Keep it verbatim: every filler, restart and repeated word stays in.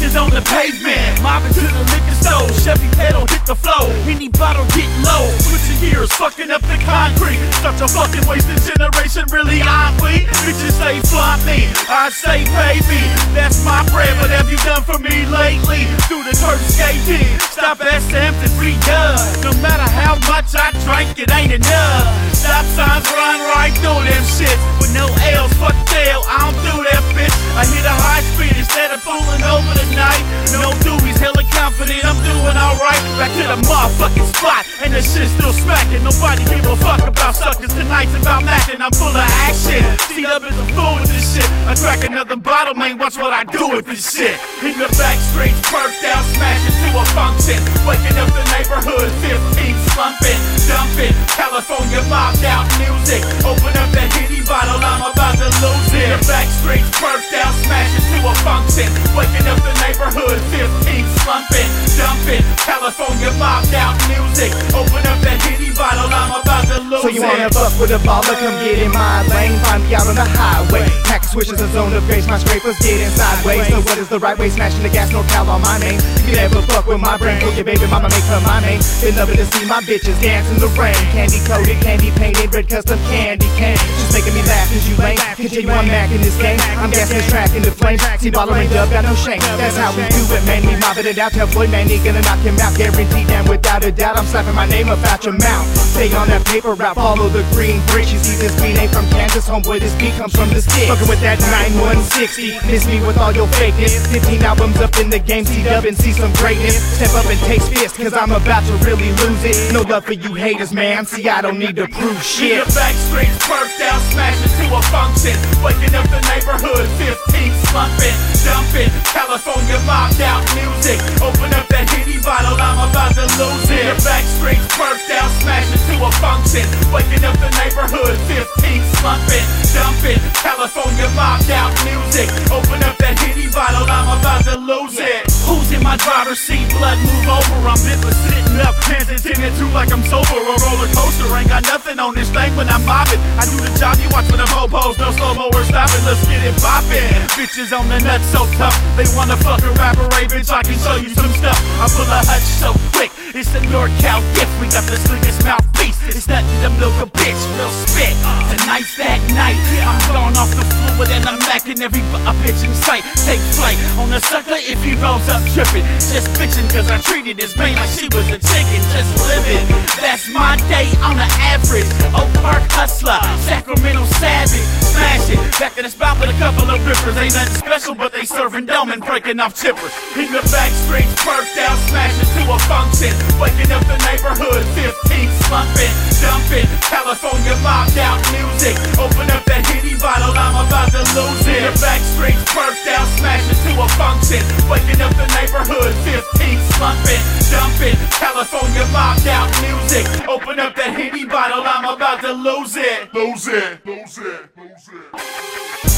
bitches on the pavement, mobbing to the liquor store. Chevy pedal hit the flow, any bottle get low. Switching gears, fucking up the concrete. Such a fucking wasted generation, really aren't we? Bitches say flaunt me, I say pay me. That's my bread, what have you done for me lately? Through the turf skating, stop at Sam's and redone. No matter how much I drank, it ain't enough. Stop signs run right through them shits with no L's, fuck Dale, I don't do that bitch. I hit a high speed instead of pulling over the night. No doobies, hella confident, I'm doing alright. Back to the motherfucking spot, and the shit's still smacking. Nobody give a fuck about suckers, tonight's about macking. I'm full of action, C-Dub is a fool with this shit. I crack another bottle, man, watch what I do with this shit. In the back streets, perked out, smashing to a function. Waking up the neighborhood, fifteen slumping, dumping. California mobbed out music. Open up that hitty bottle, I'm about to lose it. In the back streets, perked out, smashing to a function. Waking up the neighborhood, fifteen slumping, dumping. California mobbed out music. Open up that hitty bottle, I'm about to lose it. So you wanna fuck with a baller, come get in my lane. Find me out on the highway. Pack switches, a zone of grace, my scrapers getting sideways. So what is the right way? Smashing the gas, no cal on my main. You never fuck with my brain, cook your baby mama, make her my main. Been loving to see my bitches dance in the rain. Candy coated, candy painted, red custom candy cane. Just making me laugh cause you lame. Continue on Mac in this game. I'm gassing this track into flames. See baller and dub, got no shame. That's how we do it, man. We mobbing it out. Tell Floyd, man, he gonna knock him out. Guaranteed, and without a doubt, I'm slapping my name up out your mouth. Stay on that paper route, follow the green bricks. You see this beat ain't from Kansas, homeboy, this beat comes from the sticks. Fucking with that nine one sixty, miss me with all your fakeness. Fifteen albums up in the game, C-Dub and see some greatness. Step up and take fist, cause I'm about to really lose it. No love for you haters, man, see I don't need to prove shit. In the back streets, perked out, smashing to a function. Waking up the neighborhood, fifteen slumping, dumping. California mobbed out music. Open up that hitty bottle, I'm about to lose it. In the back streets, perked out, smashing to a function. Waking up the neighborhood, fifteen slumping, dumping. California mobbed out music. Open up that hitty bottle, I'm about to lose it. Who's in my driver's seat? Blood move over, I'm bitter sitting up. Hands intended to like I'm sober. A roller coaster, ain't got nothing on this thing when I'm mobbing. I do the job, you watch for the popos. No slow-mo, we're stopping, let's get it poppin'. Bitches on the nuts so tough, they wanna fuck a rapper, a bitch, I can show you some stuff. I pull a hutch so quick, it's the NorCal gift. We got the slickest mouthpiece, it's nothing to milk a bitch, real spit. Tonight's that night, I'm blowing off the fluid and I'm macking every a bitch in sight. Take flight on the sucker if he rolls up tripping. Just bitching cause I treated this man like she was a chicken, just living. That's my day on the average. Oak Park hustler, Sacramento savage, smash it. Back in the spot with a couple of rippers. Ain't nothing special but they serving dumb and breaking off chippers. In the back streets, perked out, smashing to a function. Waking up the neighborhood, fifteen slumping, dumping. California mobbed out music. Open up that hitty bottle, I'm about to lose it. In the back streets, perked out, smashing to a function. Waking up the neighborhood, fifteen slumping, dumping. California mobbed out music. Open up that hitty bottle, I'm about to lose it. Lose it, lose it, lose it.